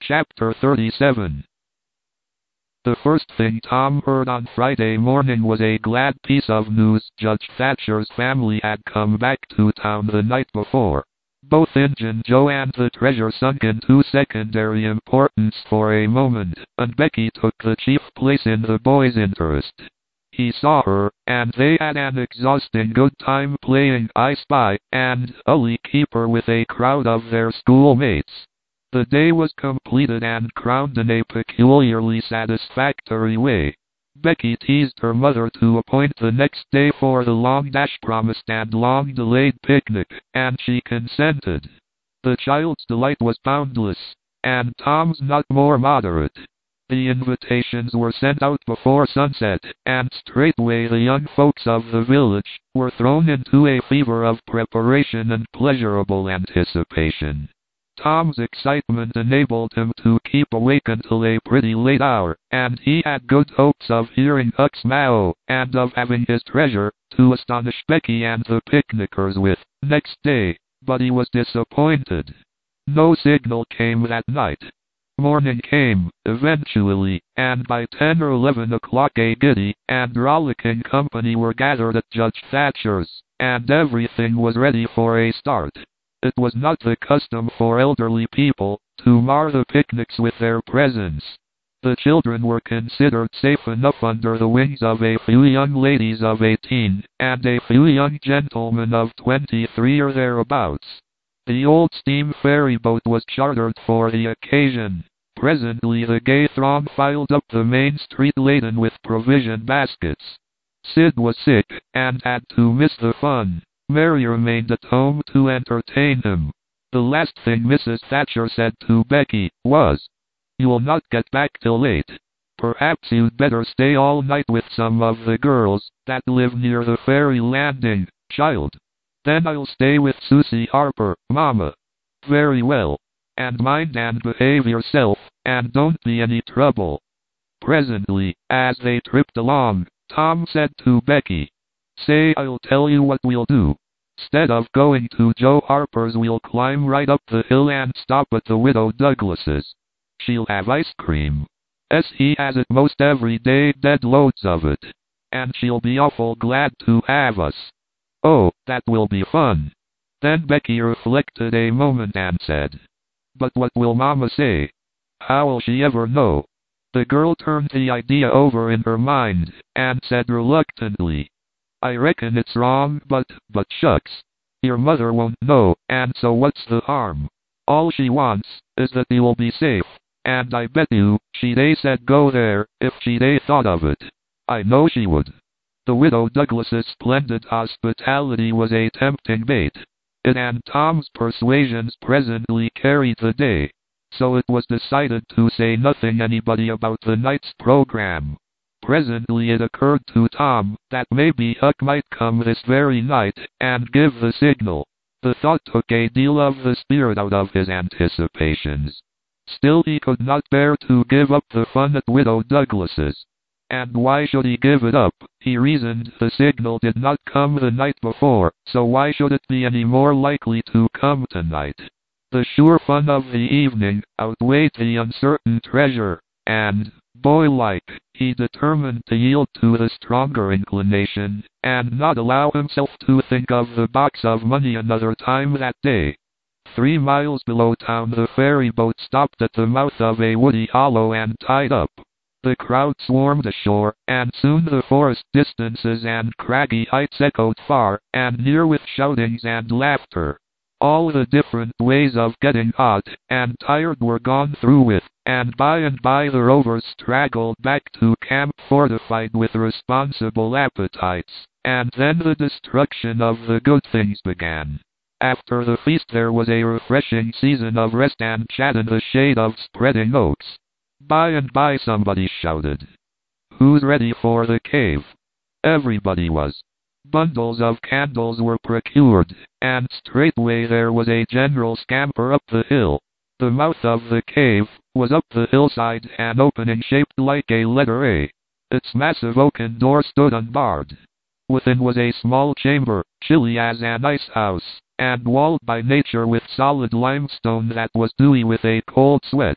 Chapter 37. The first thing Tom heard on Friday morning was a glad piece of news. Judge Thatcher's family had come back to town the night before. Both Injun Joe and the treasure sunk into secondary importance for a moment, and Becky took the chief place in the boy's interest. He saw her, and they had an exhausting good time playing I Spy and Ully Keeper with a crowd of their schoolmates. The day was completed and crowned in a peculiarly satisfactory way. Becky teased her mother to appoint the next day for the long-promised and long-delayed picnic, and she consented. The child's delight was boundless, and Tom's not more moderate. The invitations were sent out before sunset, and straightway the young folks of the village were thrown into a fever of preparation and pleasurable anticipation. Tom's excitement enabled him to keep awake until a pretty late hour, and he had good hopes of hearing Huck's Mao, and of having his treasure to astonish Becky and the picnickers with next day, but he was disappointed. No signal came that night. Morning came, eventually, and by 10 or 11 o'clock a giddy and rollicking company were gathered at Judge Thatcher's, and everything was ready for a start. It was not the custom for elderly people to mar the picnics with their presence. The children were considered safe enough under the wings of a few young ladies of 18, and a few young gentlemen of 23 or thereabouts. The old steam ferry boat was chartered for the occasion. Presently the gay throng filed up the main street laden with provision baskets. Sid was sick, and had to miss the fun. Mary remained at home to entertain him. The last thing Mrs. Thatcher said to Becky was, "You'll not get back till late. Perhaps you'd better stay all night with some of the girls that live near the ferry landing, child." "Then I'll stay with Susie Harper, Mama." "Very well. And mind and behave yourself, and don't be any trouble." Presently, as they tripped along, Tom said to Becky, "Say, I'll tell you what we'll do. 'Stead of going to Joe Harper's, we'll climb right up the hill and stop at the Widow Douglas's. She'll have ice cream. He has it most every day, dead loads of it. And she'll be awful glad to have us." "Oh, that will be fun." Then Becky reflected a moment and said, "But what will Mama say? How'll she ever know?" The girl turned the idea over in her mind, and said reluctantly, "I reckon it's wrong, but shucks. Your mother won't know, and so what's the harm? All she wants is that you'll be safe, and I bet you she'd said go there if she'd thought of it. I know she would." The Widow Douglas's splendid hospitality was a tempting bait. It and Tom's persuasions presently carried the day, so it was decided to say nothing anybody about the night's program. Presently it occurred to Tom that maybe Huck might come this very night and give the signal. The thought took a deal of the spirit out of his anticipations. Still he could not bear to give up the fun at Widow Douglas's. And why should he give it up? He reasoned. The signal did not come the night before, so why should it be any more likely to come tonight? The sure fun of the evening outweighed the uncertain treasure, and, boy-like, he determined to yield to the stronger inclination, and not allow himself to think of the box of money another time that day. 3 miles below town the ferry boat stopped at the mouth of a woody hollow and tied up. The crowd swarmed ashore, and soon the forest distances and craggy heights echoed far and near with shoutings and laughter. All the different ways of getting hot and tired were gone through with, and by the rovers straggled back to camp fortified with responsible appetites, and then the destruction of the good things began. After the feast there was a refreshing season of rest and chat in the shade of spreading oaks. By somebody shouted, "Who's ready for the cave?" Everybody was. Bundles of candles were procured, and straightway there was a general scamper up the hill. The mouth of the cave was up the hillside, an opening shaped like a letter A. Its massive oaken door stood unbarred. Within was a small chamber, chilly as an ice house, and walled by nature with solid limestone that was dewy with a cold sweat.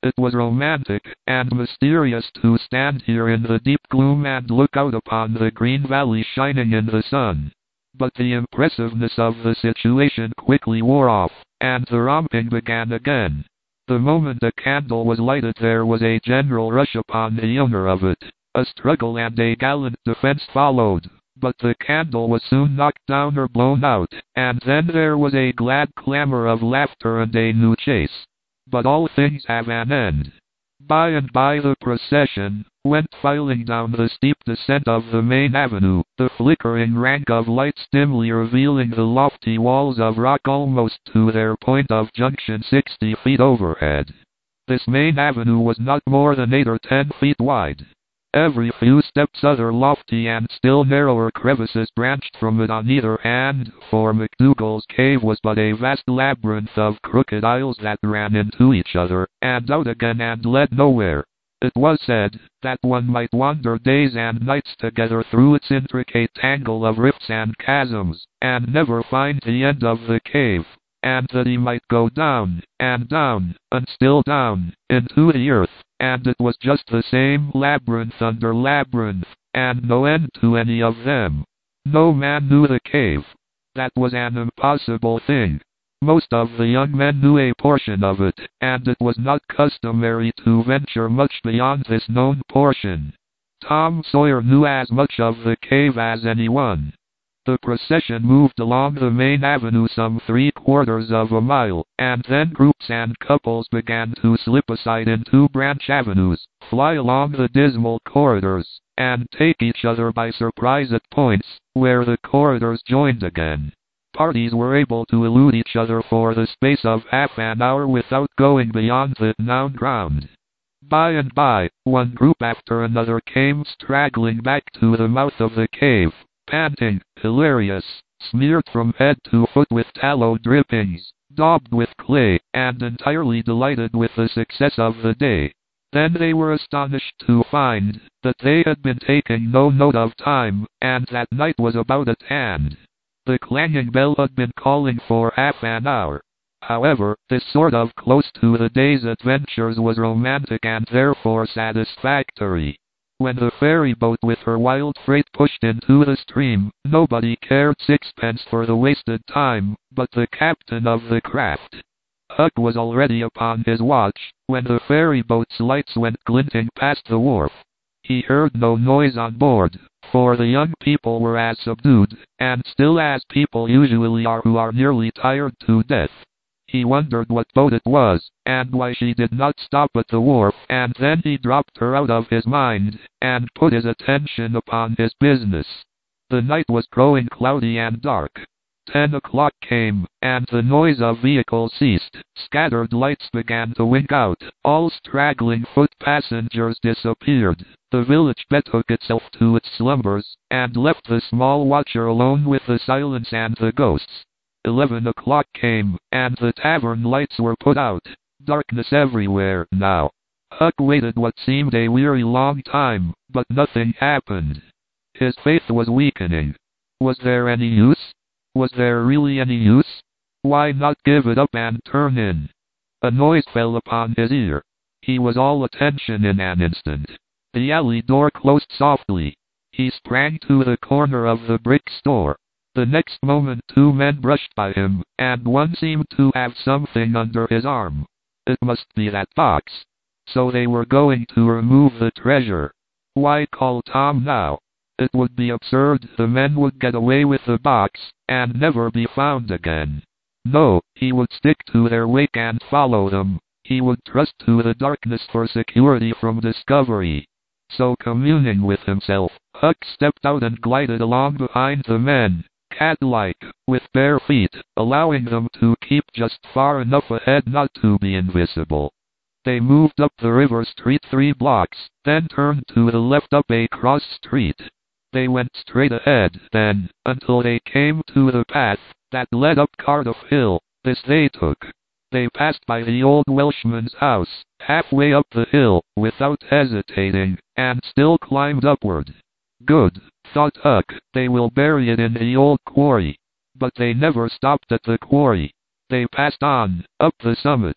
It was romantic and mysterious to stand here in the deep gloom and look out upon the green valley shining in the sun. But the impressiveness of the situation quickly wore off, and the romping began again. The moment a candle was lighted, there was a general rush upon the owner of it. A struggle and a gallant defense followed, but the candle was soon knocked down or blown out, and then there was a glad clamor of laughter and a new chase. But all things have an end. By and by the procession went filing down the steep descent of the main avenue, the flickering rank of lights dimly revealing the lofty walls of rock almost to their point of junction 60 feet overhead. This main avenue was not more than 8 or 10 feet wide. Every few steps other lofty and still narrower crevices branched from it on either hand, for McDougal's cave was but a vast labyrinth of crooked aisles that ran into each other, and out again and led nowhere. It was said that one might wander days and nights together through its intricate tangle of rifts and chasms, and never find the end of the cave, and that he might go down, and down, and still down, into the earth, and it was just the same labyrinth under labyrinth, and no end to any of them. No man knew the cave. That was an impossible thing. Most of the young men knew a portion of it, and it was not customary to venture much beyond this known portion. Tom Sawyer knew as much of the cave as anyone. The procession moved along the main avenue some 3/4 of a mile, and then groups and couples began to slip aside into branch avenues, fly along the dismal corridors, and take each other by surprise at points where the corridors joined again. Parties were able to elude each other for the space of half an hour without going beyond the known ground. By and by, one group after another came straggling back to the mouth of the cave, panting, hilarious, smeared from head to foot with tallow drippings, daubed with clay, and entirely delighted with the success of the day. Then they were astonished to find that they had been taking no note of time, and that night was about at hand. The clanging bell had been calling for half an hour. However, this sort of close to the day's adventures was romantic and therefore satisfactory. When the ferry boat with her wild freight pushed into the stream, nobody cared sixpence for the wasted time, but the captain of the craft. Huck was already upon his watch, when the ferry boat's lights went glinting past the wharf. He heard no noise on board, for the young people were as subdued, and still as people usually are who are nearly tired to death. He wondered what boat it was, and why she did not stop at the wharf, and then he dropped her out of his mind, and put his attention upon his business. The night was growing cloudy and dark. 10 o'clock came, and the noise of vehicles ceased. Scattered lights began to wink out. All straggling foot passengers disappeared. The village betook itself to its slumbers, and left the small watcher alone with the silence and the ghosts. 11 o'clock came, and the tavern lights were put out. Darkness everywhere now. Huck waited what seemed a weary long time, but nothing happened. His faith was weakening. Was there any use? Was there really any use? Why not give it up and turn in? A noise fell upon his ear. He was all attention in an instant. The alley door closed softly. He sprang to the corner of the brick store. The next moment 2 men brushed by him, and one seemed to have something under his arm. It must be that box. So they were going to remove the treasure. Why call Tom now? It would be absurd. The men would get away with the box, and never be found again. No, he would stick to their wake and follow them. He would trust to the darkness for security from discovery. So communing with himself, Huck stepped out and glided along behind the men, cat-like, with bare feet, allowing them to keep just far enough ahead not to be invisible. They moved up the river street 3 blocks, then turned to the left up a cross street. They went straight ahead, then, until they came to the path that led up Cardiff Hill. This they took. They passed by the old Welshman's house, halfway up the hill, without hesitating, and still climbed upward. Good, thought Huck, they will bury it in the old quarry. But they never stopped at the quarry. They passed on, up the summit.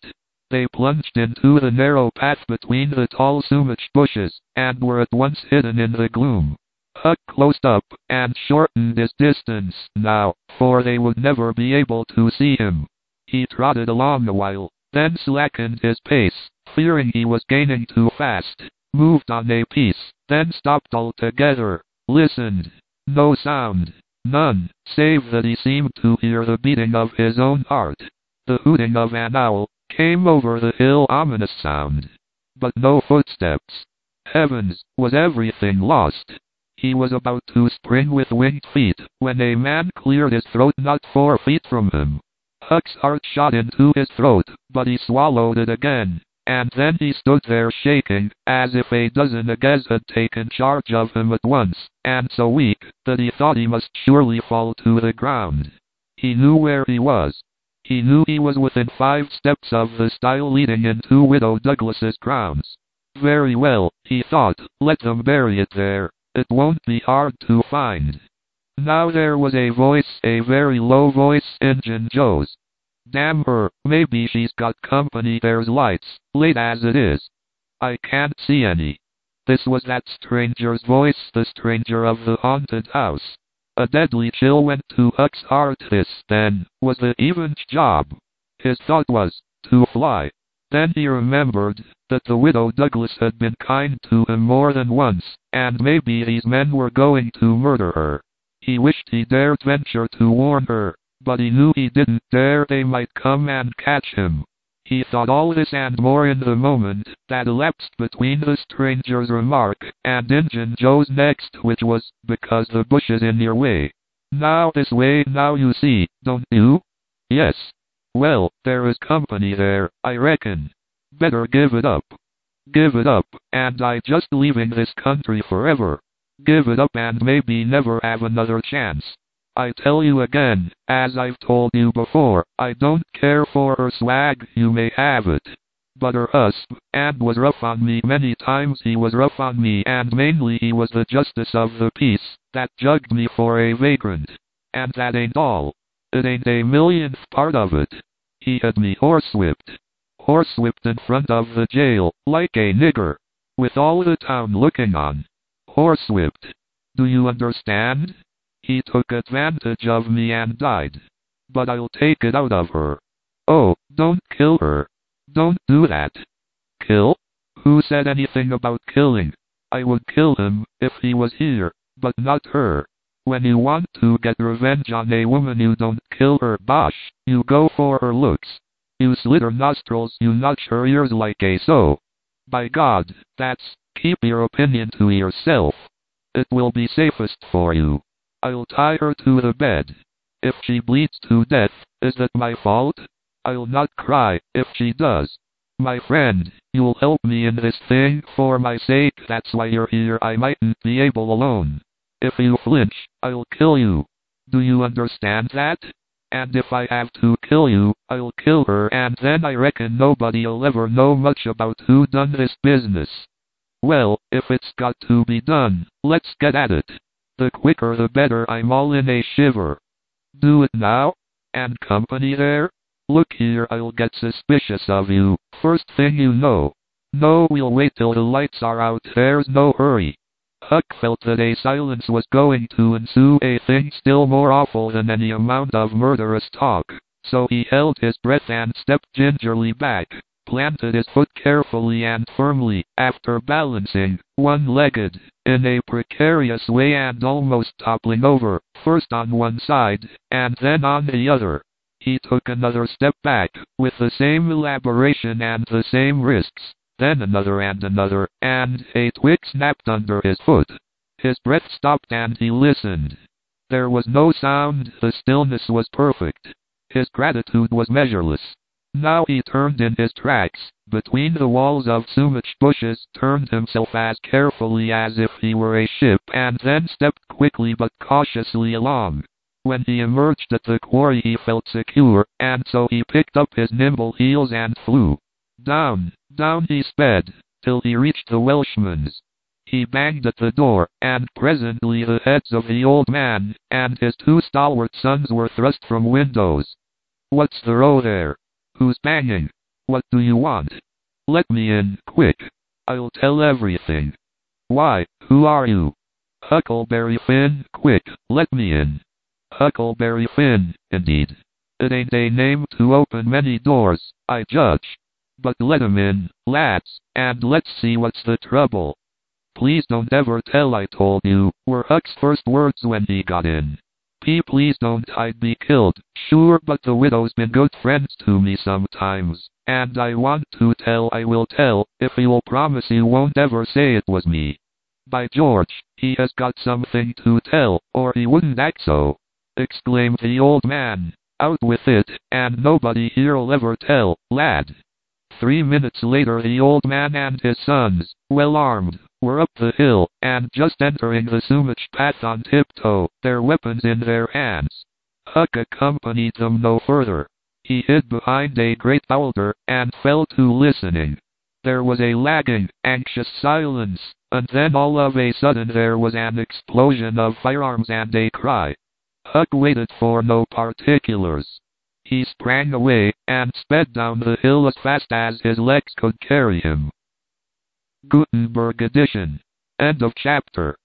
They plunged into the narrow path between the tall sumach bushes, and were at once hidden in the gloom. Huck closed up, and shortened his distance now, for they would never be able to see him. He trotted along a while, then slackened his pace, fearing he was gaining too fast, moved on a piece, then stopped altogether, listened. No sound. None, save that he seemed to hear the beating of his own heart. The hooting of an owl came over the hill, ominous sound. But no footsteps. Heavens, was everything lost? He was about to spring with winged feet, when a man cleared his throat not 4 feet from him. Huck's heart shot into his throat, but he swallowed it again, and then he stood there shaking, as if a dozen Agges had taken charge of him at once, and so weak, that he thought he must surely fall to the ground. He knew where he was. He knew he was within 5 steps of the stile leading into Widow Douglas's grounds. Very well, he thought, let them bury it there. It won't be hard to find. Now there was a voice, a very low voice, Injun Joe's. Damn her, maybe she's got company. There's lights, late as it is. I can't see any. This was that stranger's voice, the stranger of the haunted house. A deadly chill went to Huck's heart. This, then, was the Evans' job. His thought was, to fly. Then he remembered that the Widow Douglas had been kind to him more than once, and maybe these men were going to murder her. He wished he dared venture to warn her, but he knew he didn't dare. They might come and catch him. He thought all this and more in the moment that elapsed between the stranger's remark and Injun Joe's next, which was, because the bush is in your way. Now this way now, you see, don't you? Yes. Well, there is company there, I reckon. Better give it up. Give it up, and I just leaving this country forever. Give it up and maybe never have another chance. I tell you again, as I've told you before, I don't care for her swag, you may have it. But her husband was rough on me many times. He was rough on me, and mainly he was the justice of the peace that jugged me for a vagrant. And that ain't all. It ain't a millionth part of it. He had me horsewhipped. Horsewhipped in front of the jail, like a nigger. With all the town looking on. Horsewhipped. Do you understand? He took advantage of me and died. But I'll take it out of her. Oh, don't kill her. Don't do that. Kill? Who said anything about killing? I would kill him, if he was here, but not her. When you want to get revenge on a woman, you don't kill her. Bosh, you go for her looks. You slit her nostrils, you notch her ears like a saw. By God, keep your opinion to yourself. It will be safest for you. I'll tie her to the bed. If she bleeds to death, is that my fault? I'll not cry, if she does. My friend, you'll help me in this thing for my sake. That's why you're here. I mightn't be able alone. If you flinch, I'll kill you. Do you understand that? And if I have to kill you, I'll kill her, and then I reckon nobody'll ever know much about who done this business. Well, if it's got to be done, let's get at it. The quicker the better. I'm all in a shiver. Do it now? And company there? Look here, I'll get suspicious of you, first thing you know. No, we'll wait till the lights are out. There's no hurry. Huck felt that a silence was going to ensue, a thing still more awful than any amount of murderous talk, so he held his breath and stepped gingerly back, planted his foot carefully and firmly, after balancing, one-legged, in a precarious way and almost toppling over, first on one side, and then on the other. He took another step back, with the same elaboration and the same risks. Then another and another, and a twig snapped under his foot. His breath stopped and he listened. There was no sound, the stillness was perfect. His gratitude was measureless. Now he turned in his tracks, between the walls of sumach bushes, turned himself as carefully as if he were a ship, and then stepped quickly but cautiously along. When he emerged at the quarry he felt secure, and so he picked up his nimble heels and flew. Down, down he sped, till he reached the Welshman's. He banged at the door, and presently the heads of the old man and his 2 stalwart sons were thrust from windows. What's the row there? Who's banging? What do you want? Let me in, quick. I'll tell everything. Why, who are you? Huckleberry Finn, quick, let me in. Huckleberry Finn, indeed. It ain't a name to open many doors, I judge. But let 'em in, lads, and let's see what's the trouble. Please don't ever tell I told you, were Huck's first words when he got in. Please don't, I'd be killed, sure, but the widow's been good friends to me sometimes, and I want to tell, I will tell, if you'll promise you won't ever say it was me. By George, he has got something to tell, or he wouldn't act so, exclaimed the old man. Out with it, and nobody here'll ever tell, lad. 3 minutes later the old man and his sons, well armed, were up the hill, and just entering the sumach path on tiptoe, their weapons in their hands. Huck accompanied them no further. He hid behind a great boulder, and fell to listening. There was a lagging, anxious silence, and then all of a sudden there was an explosion of firearms and a cry. Huck waited for no particulars. He sprang away, and sped down the hill as fast as his legs could carry him. Gutenberg edition. End of chapter.